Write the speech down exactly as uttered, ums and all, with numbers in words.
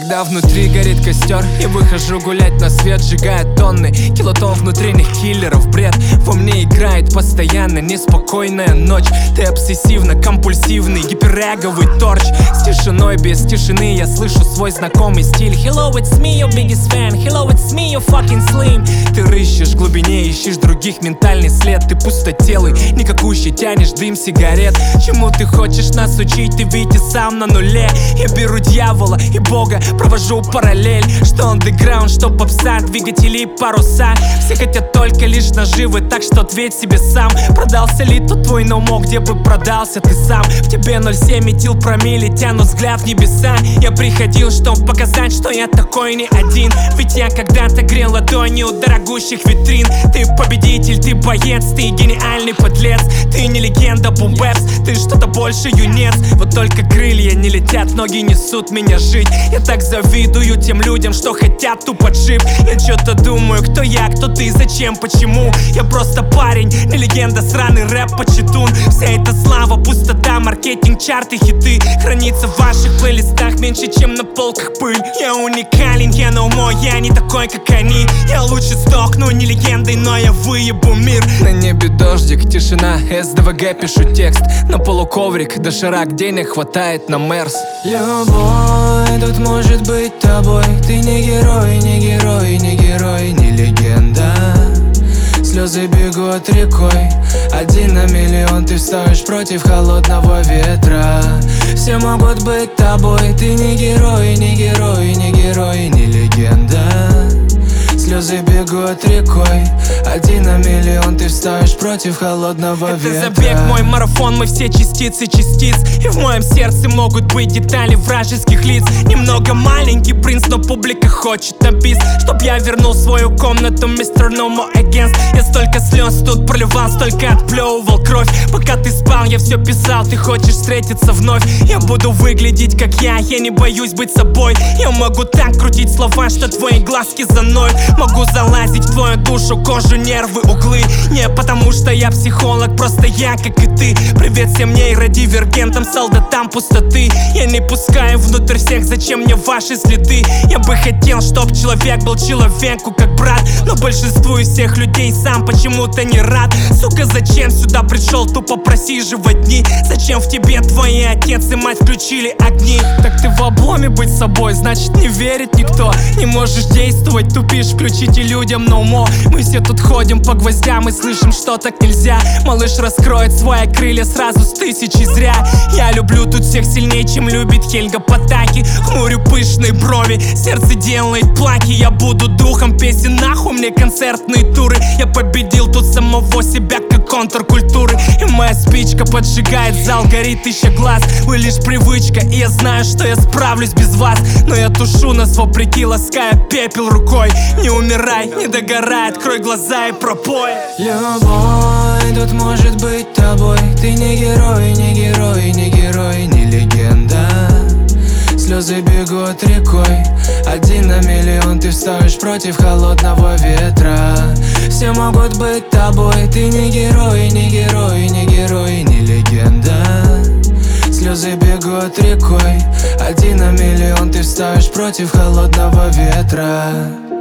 Когда внутри горит костер, я выхожу гулять на свет, сжигая тонны килотонн внутренних киллеров. Бред во мне играет постоянно, неспокойная ночь. Ты обсессивно-компульсивный гиперэговый торч. С тишиной без тишины я слышу свой знакомый стиль. Hello, it's me, your biggest fan. Hello, it's me, your fucking slim. Ты рыщешь в глубине, ищешь других ментальный след. Ты пустотелый, никакущий, тянешь дым сигарет. Чему ты хочешь нас учить, ты ведь и сам на нуле. Я беру дьявола и бога, провожу параллель. Что андеграунд, что попса, двигатели и паруса. Все хотят только лишь наживы, так что ответь себе сам. Продался ли тот твой номо, где бы продался ты сам? В тебе ноль семь метил промилле, тяну взгляд в небеса. Я приходил, чтоб показать, что я такой не один. Ведь я когда-то грел ладонью у дорогущих витрин. Ты победитель, ты боец, ты гениальный подлец. Ты не легенда, бум-бэпс, ты что-то больше юнец. Вот только крылья не летят, ноги несут меня жить. Я так завидую тем людям, что хотят тупо джип. Я что-то думаю, кто я, кто ты, зачем, почему. Я просто парень, не легенда, сраный рэп почетун. Вся эта слава, пустота, маркетинг, чарты, хиты хранится в ваших плейлистах меньше, чем на полках пыль. Я уникален, я no more, я не такой, как они. Я лучше сдохну не легендой, но я выебу мир. На небе дождик, тишина, эс дэ вэ гэ пишу текст. На полу коврик, доширак, денег хватает на мерс. Любой тут может быть тобой. Ты не герой, не герой, не герой, не легенда. Слезы бегут рекой. Один на миллион, ты встаешь против холодного ветра. Все могут быть тобой. Ты не герой, не герой, не герой, не легенда. Слезы бегут рекой. Один на миллион, ты встаешь против холодного Это ветра. Это забег, мой марафон, мы все частицы частиц. И в моем сердце могут быть детали вражеских лиц. Немного маленький принц, но публика хочет на бис. Чтоб я вернул свою комнату, мистер No More Against. Я столько слез тут проливал, столько отплевывал кровь. Пока ты спал, я все писал, ты хочешь встретиться вновь. Я буду выглядеть как я, я не боюсь быть собой. Я могу так крутить слова, что твои глазки заноют. Могу залазить в твою душу, кожу, нервы, углы. Не потому что я психолог, просто я, как и ты. Привет всем нейродивергентам, солдатам пустоты. Я не пускаю внутрь всех, зачем мне ваши следы? Я бы хотел, чтоб человек был человеку как брат. Но большинству из всех людей сам почему-то не рад. Сука, зачем сюда пришел, тупо просиживать дни? Зачем в тебе твои отец и мать включили огни? Так ты в обломе быть собой, значит не верит никто. Не можешь действовать, тупишь, включите людям no more. Мы все тут ходим по гвоздям и слышим, что так нельзя. Малыш раскроет свои крылья сразу с тысячи зря. Я люблю тут всех сильнее, чем любит Хельга Потаки. Хмурю пышные брови, сердце делает плаки. Я буду духом песен, нахуй мне концертные туры. Я победил тут самого себя, как контркультуры. И моя спичка поджигает зал, горит тысяча глаз. Вы лишь привычка, и я знаю, что я справлюсь без вас. Но я тушу нас вопреки, лаская пепел рукой. Не умирай, не догорай, открой глаза и пропой. Любой тут может быть тобой. Ты не герой, не герой, не герой, не легенда. Слезы бегут рекой. Один на миллион, ты встаешь против холодного ветра. Все могут быть тобой. Ты не герой, не герой, не герой, не легенда. Слезы бегут рекой. Один на миллион, ты встаешь против холодного ветра.